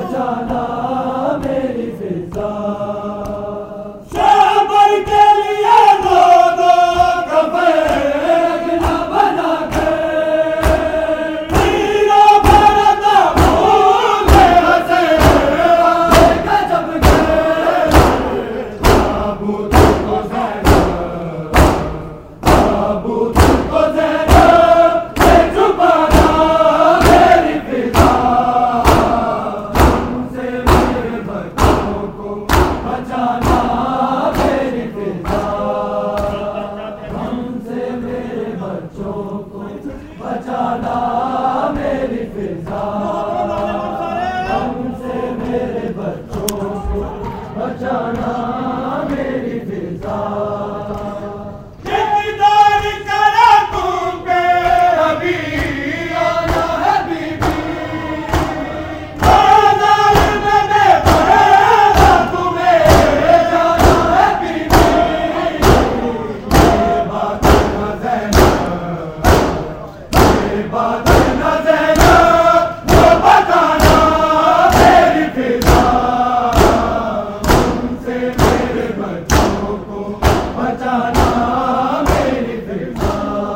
बचाना मेरी फिजा। शहबर के लिए दो दो कफन रखना बना के हीरा भरत भूले हंसे गजब के बाबू तुमको ज़ैनब, बाबू तुमको ज़ैनब से छुपाना मेरी फिजा। हमसे मेरे बच्चों को बचाना मेरी फिजा। हमसे मेरे बच्चों को बचाना मेरी फिजा। हमसे मेरे बच्चों को बचाना मेरी फिजा। इक़्तिदार करा तुम पे अभी आना है बीबी, बाज़ार में बेपरदा तुम्हें जाना है बीबी। ये बात न ज़ैनब, ये बात न ज़ैनब जो बताना मेरी फिजा। हमसे मेरे बच्चों को बचाना मेरी फिजा।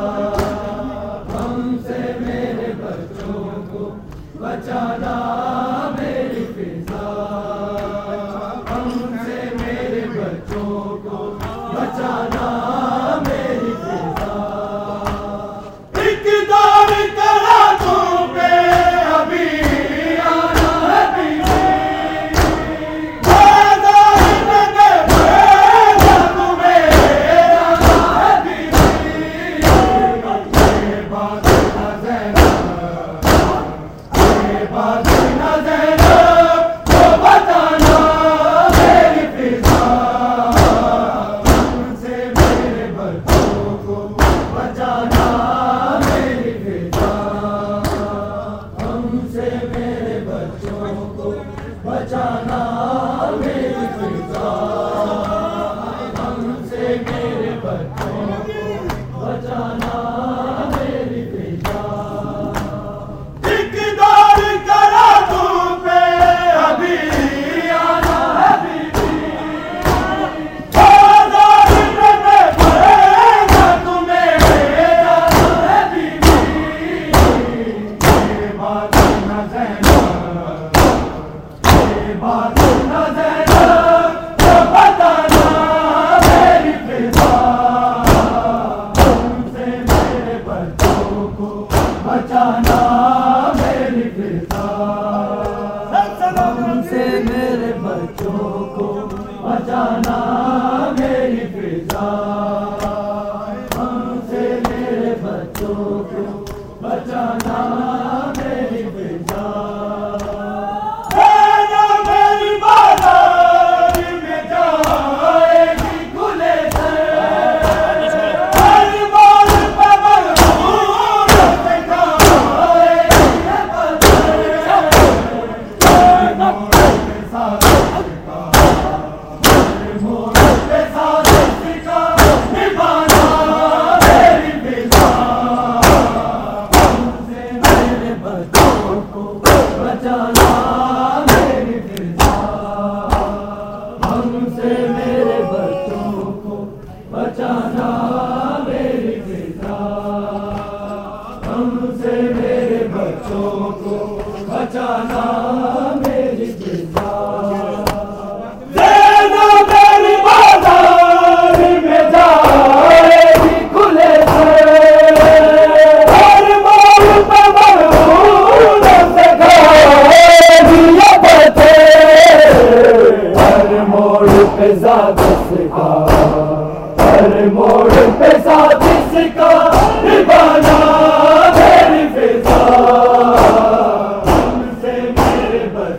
हमसे मेरे बच्चों को बचाना मेरी फिजा। हमसे मेरे बच्चों को बचाना मेरी फिजा। इक़्तिदार करा तुम पे अभी आना है बीबी, बाज़ार में बेपरदा तुम्हें जाना है बीबी। ये बात न ज़ैनब, ये बात न ज़ैनब जो बताना मेरी फिजा। हमसे मेरे बच्चों को बचाना मेरी फिजा। हमसे मेरे बच्चों को बचाना मेरी फिजा। हमसे मेरे बच्चों को बचाना मेरी फिजा। इक़्तिदार करा तुम पे अभी आना है बीबी, बाज़ार में बेपरदा तुम्हें जाना है बीबी। ये बात न ज़ैनब, ये बात न ज़ैनब जो बताना मेरी फिजा। हमसे मेरे बच्चों को बचाना मेरी फिजा। हमसे मेरे बच्चों को बचाना मेरी फिजा। हमसे मेरे बच्चों को बचाना मेरी फिजा। ज़ैनब मेरी बाज़ार में जाएगी खुले से, हर मोड़ पे मग़रूर से खाएगी ये पत्थर। हर मोड़ पे साज़िश का, हर मोड़ पे साज़िश का निभाना मेरी फिजा। हमसे मेरे बच्चों को बचाना मेरी फिजा। हमसे मेरे बच्चों को बचाना मेरी फिजा। हमसे मेरे बच्चों को बचाना मेरी फिजा। ज़ैनब मेरी बाज़ार में जाएगी खुले से, हर मोड़ पे मग़रूर से खाएगी ये पत्थर। हर मोड़ पे साजिश का, हर मोड़ पे साजिश का निभाना मेरी फिजा। हमसे मेरे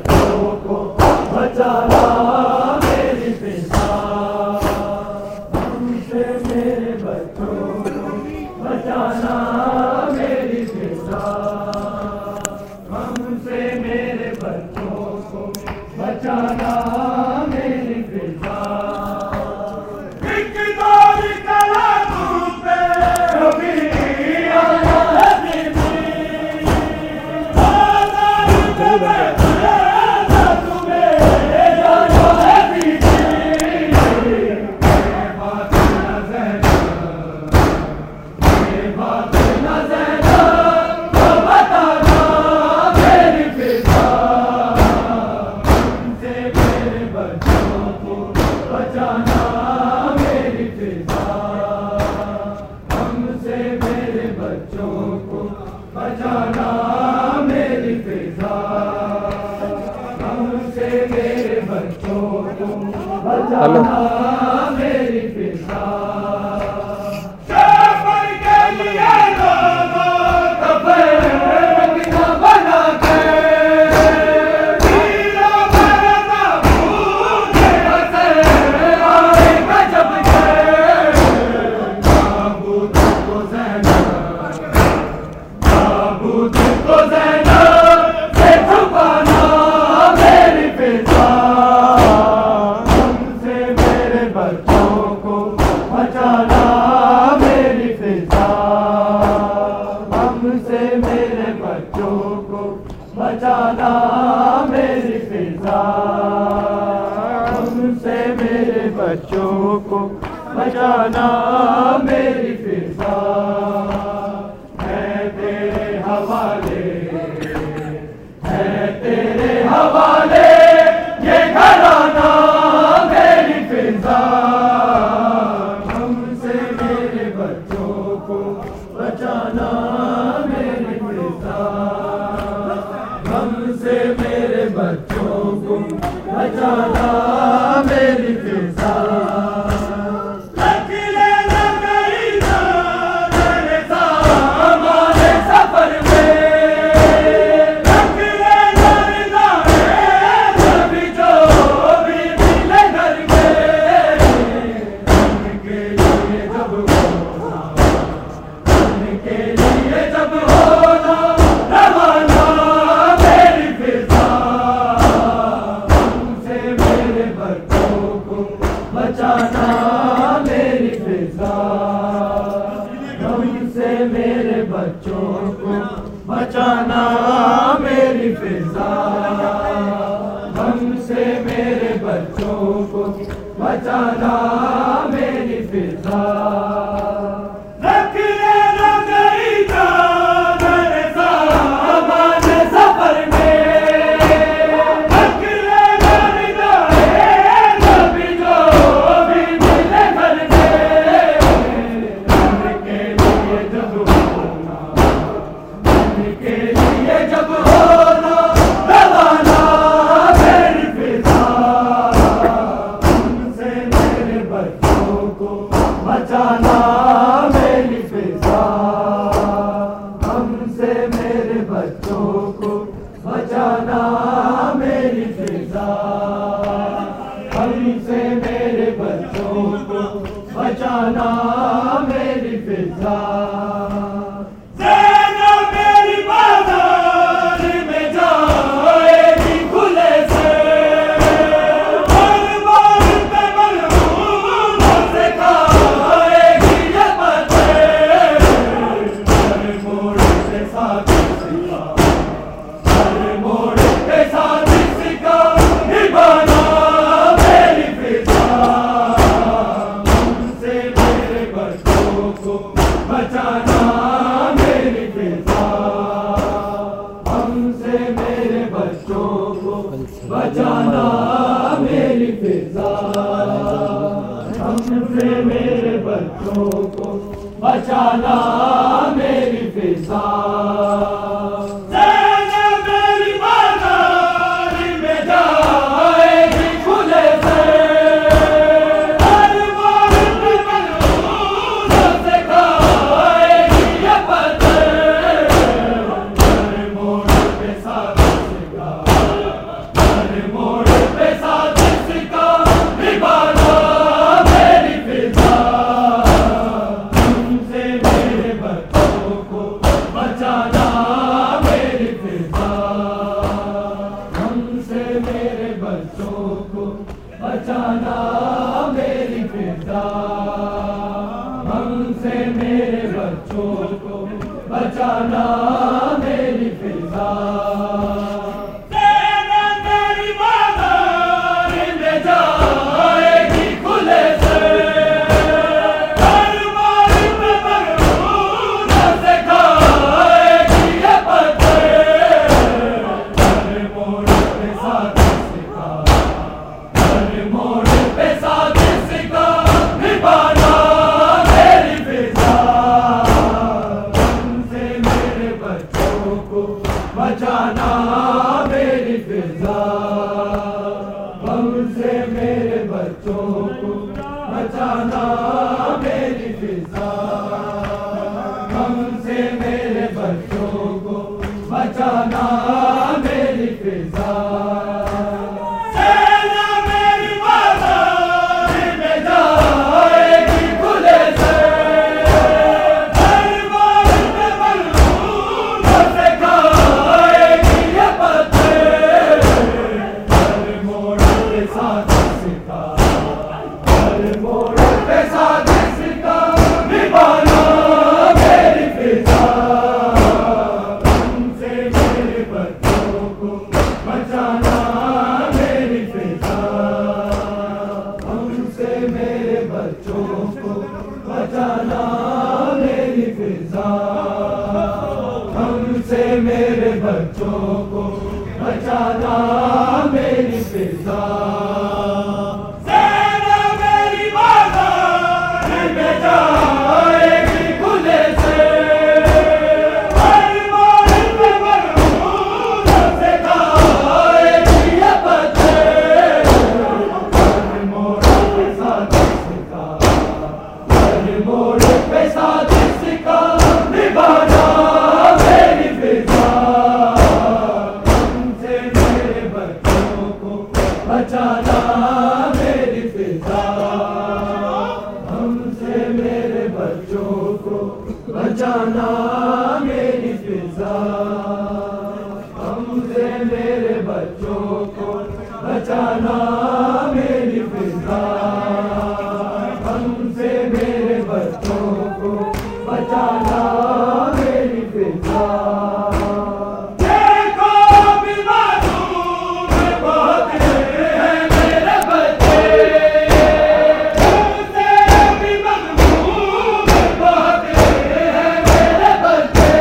हेलो मेरी फिजा बचाना मेरी फिजा हमसे मेरे बच्चों को बचाना मेरी फिजा है तेरे हवाले ये घराना मेरी फिजा हमसे मेरे बच्चों को बचाना मेरी फिजा हमसे मेरे बच्चों को बचाना मेरी फिजा हमारे सफर में कभी जो भी मिले घर में उनके लिए जब होना रवाना बचाना मेरी फिजा हमसे मेरे बच्चों को बचाना मेरी फिजा हमसे मेरे बच्चों को बचाना मेरी फिजा बचाना मेरी फिजा हमसे मेरे बच्चों को बचाना मेरी फिजा हमसे मेरे बच्चों को बचाना मेरी फिजा बचाना मेरी फिजा हमसे मेरे बच्चों को बचाना मेरी फिजा हमसे मेरे बच्चों को बचाना मेरी फिजा बचाना मेरी फिजा हमसे मेरे बच्चों को बचाना मेरी फिजा हमसे मेरे बच्चों को बचाना मेरी फिजा बचाना बच्चों को बचाना मेरी फिजा। सेना मेरी बाजार में जाएगी खुले से, हर मोड़ पे मरहूम से खाएगी ये बच्चे, हर मोड़ पे साजिश का, हर मोड़ पे साजिश का निभाना मेरी फिजा। हमसे मेरे बच्चों को बचाना मेरी फिजा, हमसे मेरे बच्चों को बचाना मेरी फिजा, हमसे मेरे बच्चों को बचाना मेरी फिजा, हमसे मेरे बच्चों को बचाना मेरी फिजा। देखो भी मासूम बहुत हैं मेरे बच्चे, उनसे भी मजबूर बहुत हैं मेरे बच्चे,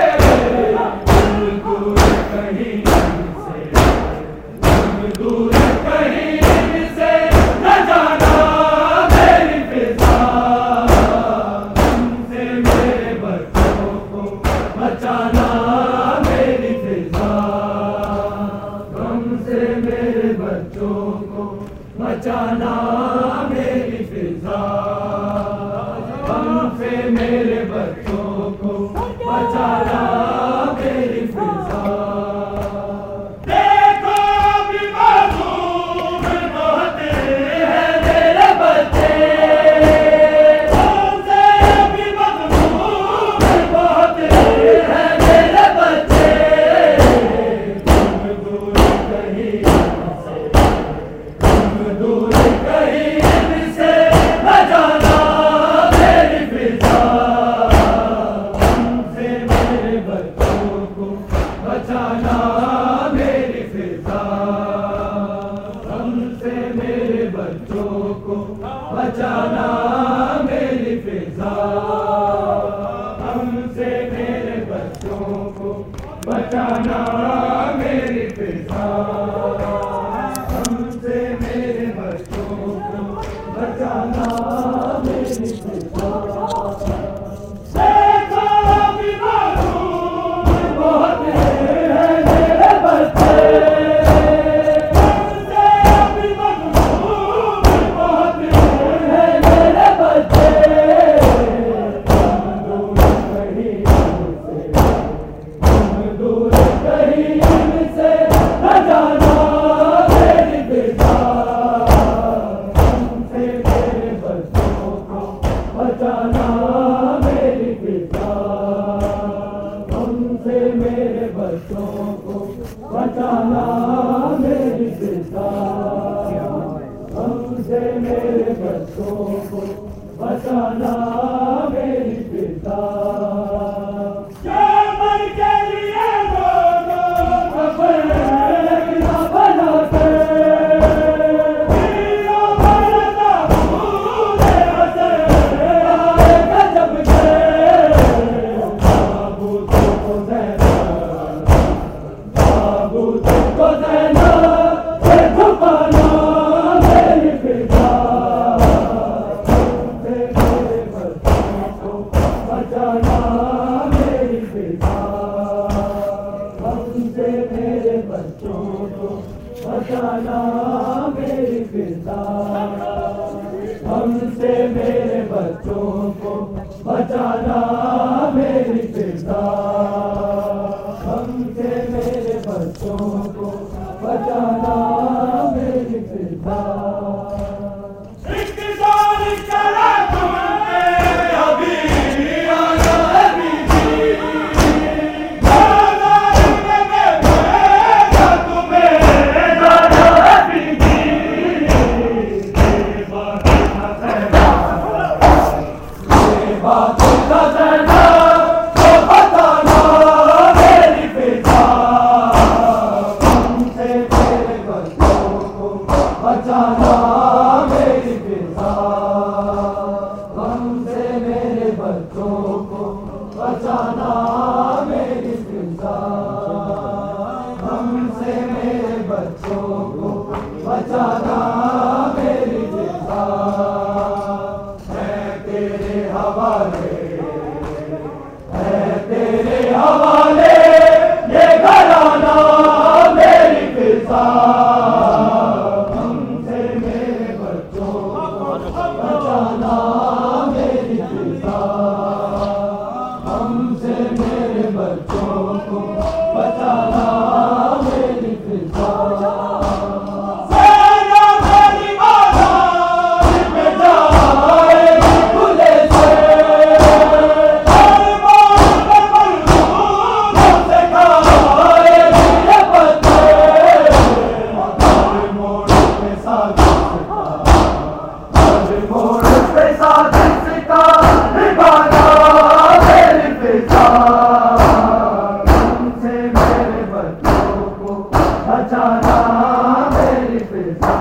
दूर कहीं से, दूर कहीं से न जाना मेरी फिजा। हमसे मेरे बच्चों को बचाना मेरी फिजा, हमसे मेरे बच्चों को बचाना मेरी फिजा, हमसे मेरे बच्चों को बचाना मेरी फिजा। देखो भी मासूम बहुत हैं मेरे बच्चे, उनसे भी मजबूर बहुत हैं मेरे बच्चे, दूर कहीं से, दूर कहीं से न जाना मेरी फिजा। हमसे मेरे बच्चों को बचाना मेरी फिजा, हमसे मेरे बच्चों को बचाना मेरी फिजा, हमसे मेरे बच्चों को बचाना मेरी फिजा, हमसे मेरे बच्चों को बचाना मेरी फिजा। देखो भी मासूम बहुत हैं मेरे बच्चे, उनसे भी मजबूर बहुत हैं मेरे बच्चे, दूर कहीं से, दूर कहीं से न जाना मेरी फिजा। हमसे मेरे बच्चों को बचाना मेरी फिजा, हमसे मेरे बच्चों को बचाना मेरी फिजा, हमसे मेरे बच्चों को बचाना मेरी फिजा। मर के लिए दोनों कफन रखना बनाते, हीरो बनना भूले हंसे आएगा जब के, बाबू तुमको देना, बाबू तुमको देना, ये छुपाना मेरी फिजा। हमसे मेरे बच्चों को बचाना मेरी फिजा, हमसे मेरे बच्चों को बचाना मेरी फिजा, हमसे मेरे बच्चों को बचाना मेरी फिजा, हमसे मेरे बच्चों को बचाना मेरी फिजा। इंतजार करा तुमने अभी आना है बीजी, जाना है मैं तुम्हें जाना है बीजी, ये बात न कहना, ये बात न कहना, तो बताना मेरी फिजा। हमसे मेरे बच्चों को बचाना मेरी फिजा, हमसे मेरे बच्चों को बचाना मेरी फिजा। बच्चों को बचाना मेरी फिजा। सेना मेरी बाजार में जाएगी खुले से, हर बार में बंदूकों से खाएगी ये बच्चे। हर मोड़ पे साजिश का, हर मोड़ पे साजिश का निभाना मेरी फिजा। हमसे मेरे बच्चों को बचाना मेरी फिजा।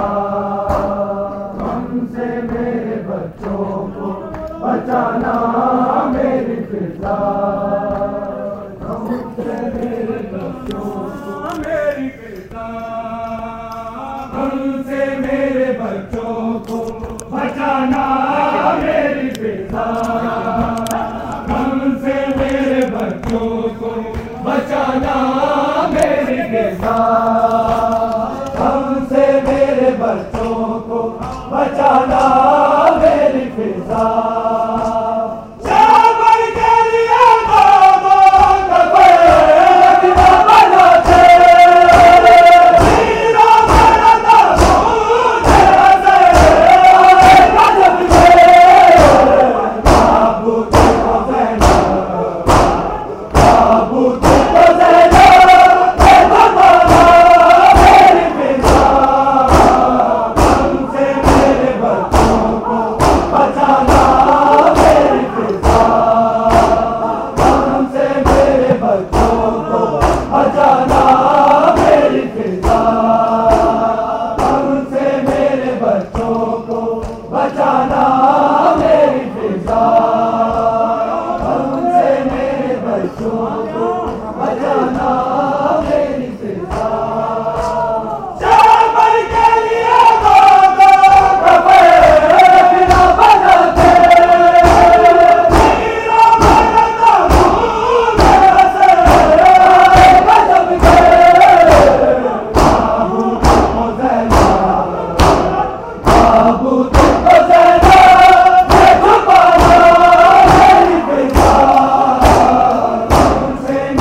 हमसे मेरे बच्चों को बचाना मेरी फिजा। हमसे मेरे बच्चों को मेरी फिजा। हमसे मेरे बच्चों को बचाना मेरी फिजा। हमसे मेरे बच्चों को बचाना मेरी फिजा। हमसे मेरे बच्चों को बचाना मेरी फिजा। चावल के लिए दो कपड़े बिना बनाते, हीरा बनाता मुझे हंसे गजब से। बाबू तुझको ज़ैना, बाबू तुझको ज़ैना, देखो बाबा मेरी फिजा। हमसे मेरे बच्चों को बचाना मेरी फिजा। हमसे मेरे बच्चों को बचाना मेरी फिजा। हमसे मेरे बच्चों को बचाना मेरी फिजा। हमसे मेरे बच्चों को बचाना मेरी फिजा। चावल के लिए दो कपड़े बिना बनाते, हीरा बनाता मुझे हंसे गजब से। बाबू तुझको ज़ैना, बाबू तुझको ज़ैना, देखो बाबा मेरी फिजा। हमसे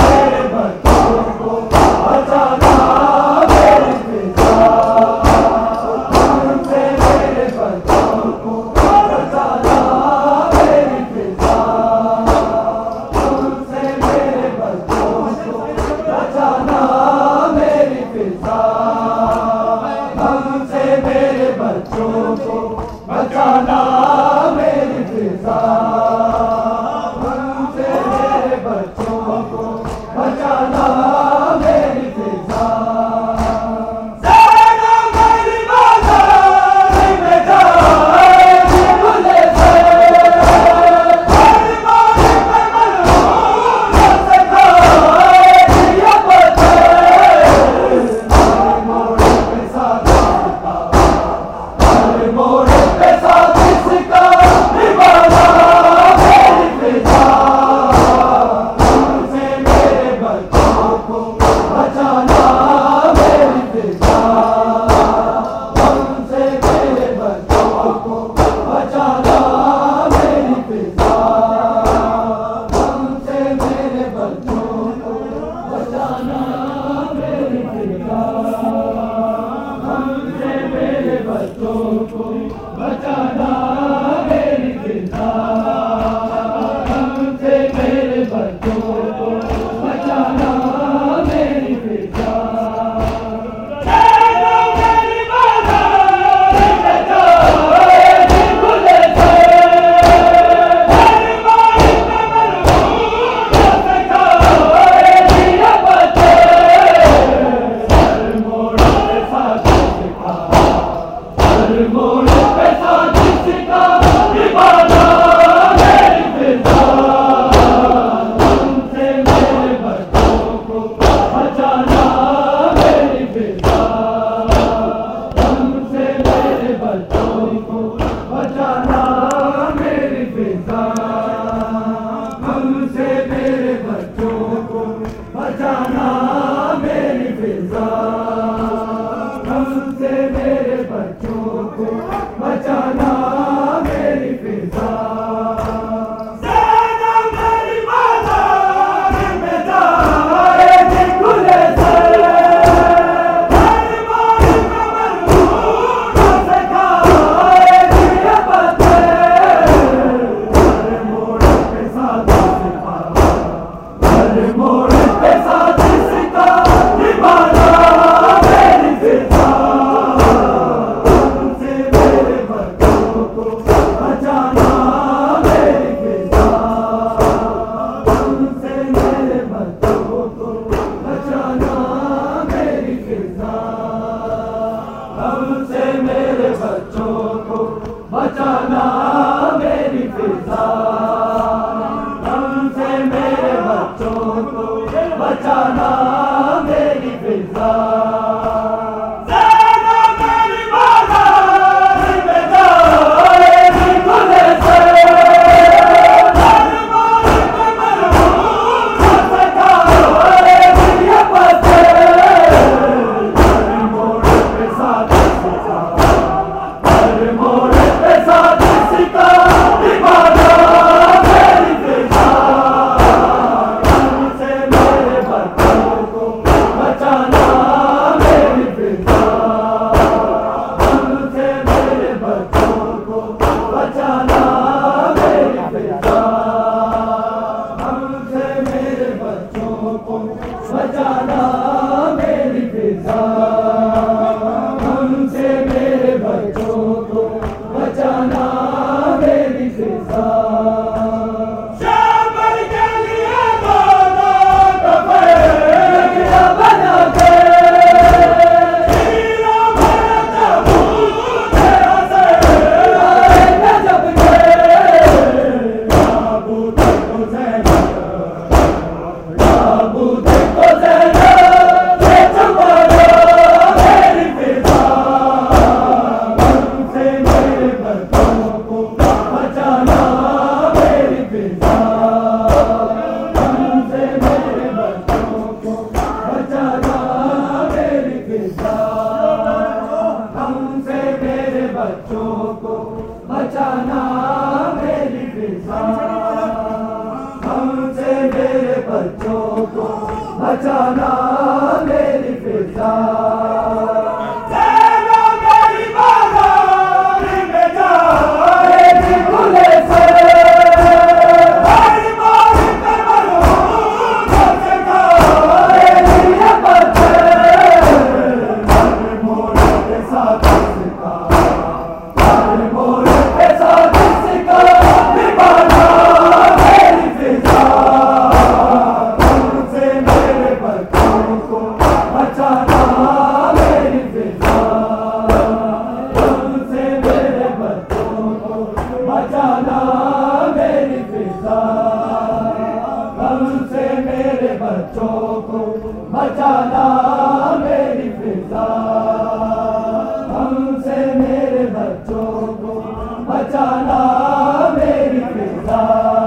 बच्चों को बचाना मेरी फिजा। बचाना मेरी फिजा, हमसे मेरे बच्चों को बचाना मेरी फिजा। शामल के लिए दोनों कपड़े बना के हीरो बनता हूँ तेरा से गजब के बाबू देखो ज़ैनब, बाबू देखो ज़ैनब ये चंपाना मेरी फिजा। हमसे मेरे बच्चों को बचाना मेरी फिजा, हमसे मेरे बच्चों को बचाना मेरी फिजा, हमसे मेरे बच्चों को बचाना मेरी फिजा, हमसे मेरे बच्चों को बचाना मेरी फिजा। मेरी बाजार में जाएगी खुले से, हर बार पे मरूं से खाएगी ये बच्चे, हर मोड़ के साथ इसका, हर मोड़ के साथ इसका निभाना मेरी फिजा। हमसे मेरे बच्चों को बचाना मेरी फिजा, हमसे मेरे बच्चों को बचाना मेरी फिजा, हमसे मेरे बच्चों को बचाना मेरी फिजा, हमसे मेरे बच्चों को बचाना मेरी फिजा,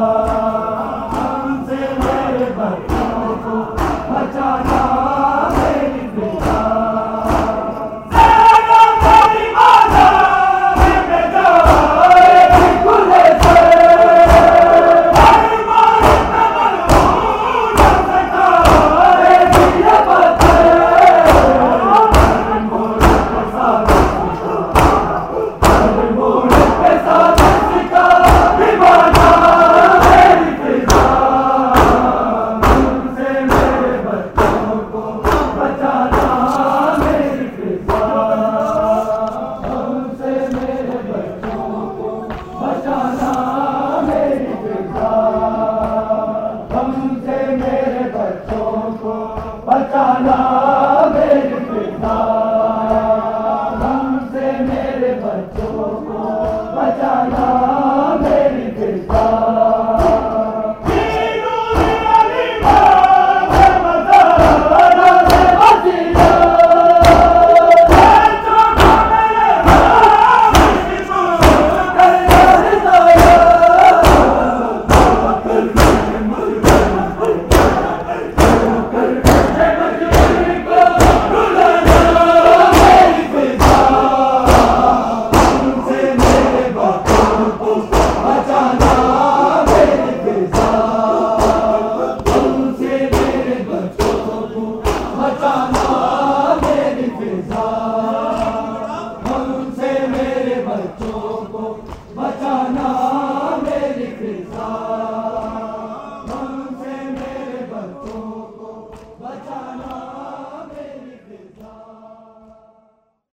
हमसे मेरे बच्चों को बचाना मेरी फिजा। मेरी बाजार में जाएगी खुले से, हर मोड़ पे मरूं से खाएगी ये बच्चे, हर मोड़ के साथ इसका, हर मोड़ के साथ इसका निभाना मेरी फिजा। हमसे मेरे बच्चों को बचाना मेरी फिजा, हमसे मेरे बच्चों को बचाना मेरी फिजा, हमसे मेरे बच्चों को बचाना मेरी फिजा, हमसे मेरे बच्चों को बचाना मेरी फिजा। बचाना